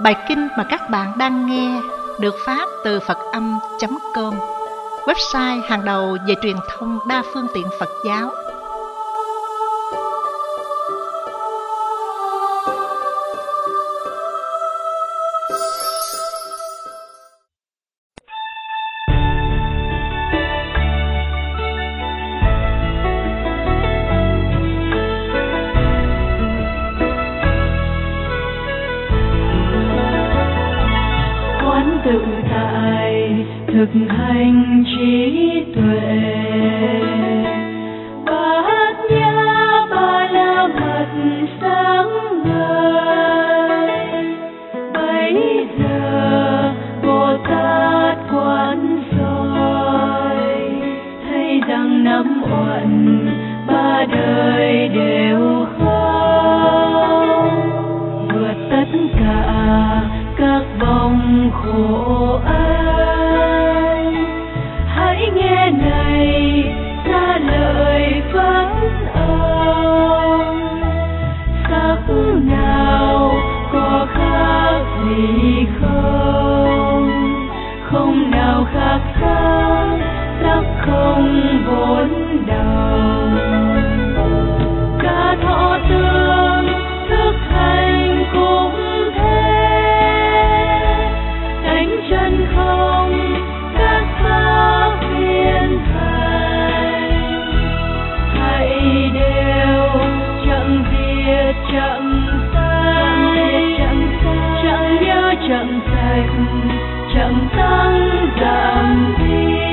Bài kinh mà các bạn đang nghe được phát từ Phật-âm.com, website hàng đầu về truyền thông đa phương tiện Phật giáo. Tự tại thực hành trí tuệ, bát nhã ba la mật sáng ngời. Bấy giờ Bồ Tát quán soi, thấy rằng năm uẩn ba đời đều không vượt tất cả các vòng khổ ai. Hãy nghe này ra lời phán ông, sắc nào có khác gì không, không nào khác sắc, sắc không vốn đầu. Cả thọ tương thức hành cũng chân không các pháp viên thành, hãy đều chẳng diệt chẳng sai, chẳng nhớ chẳng sạch, chẳng tăng giảm đi.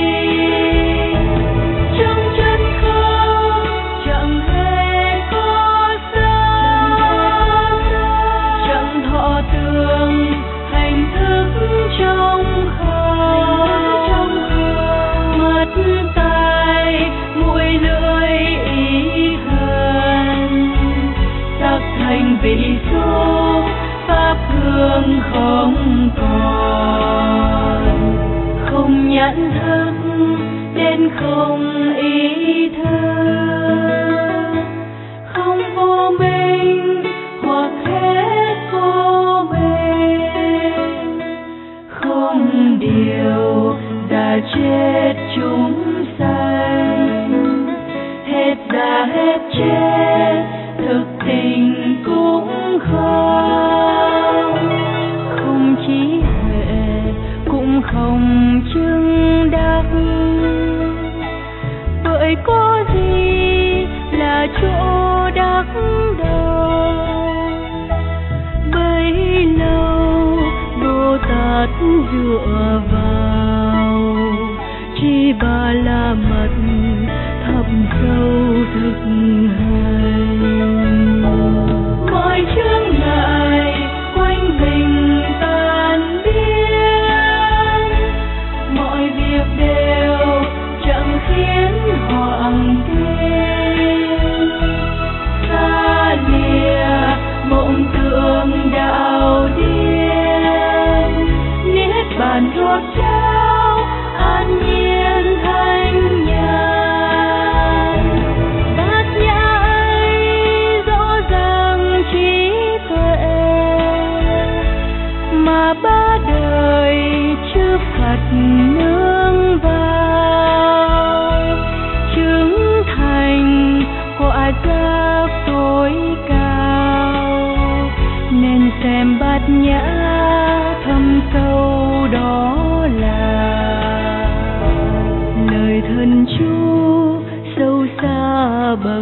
Trong chân không chẳng hề có sao, chẳng thọ tương hành thức trong không, mắt tai mũi lưỡi ý thân, sắc thành vị số pháp hương không còn, không nhận thức đến không ý thức, không vô minh hoặc hết vô minh, không điều già chết chúng sanh, hết già hết chết thực tình cũng không trí huệ cũng không chứng đắc. Bởi có gì là chỗ đắc đâu, bấy lâu Bồ Tát dựa vào chi ba la mật thâm sâu thực hành. Mọi chướng ngại quanh mình tan biến, mọi việc đều chẳng khiến hoảng kinh. Xa lìa mộng tưởng đạo điên, niết bàn rốt ráo an nhiên thanh nhàn. Bát nhã ấy rõ ràng trí tuệ, mà ba đời chư Phật nương vào, chứng thành quả giác tối cao. Nên xem bát nhã thâm sâu đó là lời thân chú sâu xa bậc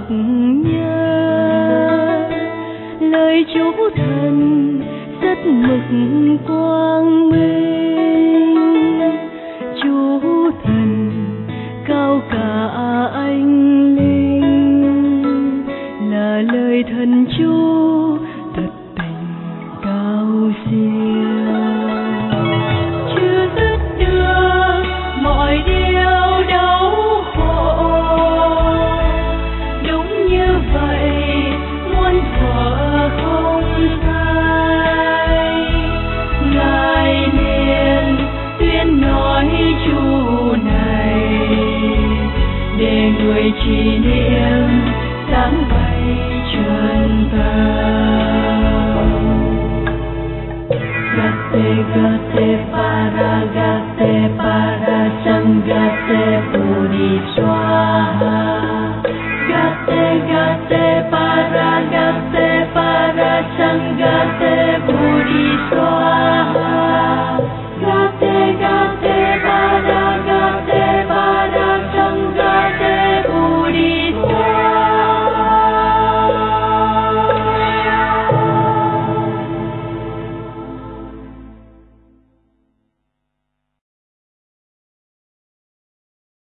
nhất, lời chú thần rất mực quang minh. Chú thần cao cả anh linh, là lời thần chú thật tình cao siêu. Chưa dứt được mọi điều đau khổ, đúng như vậy muôn thuở không sai. Ngài liền tuyên nói chú này, để người trì niệm sáng bay chân tâm. te paraga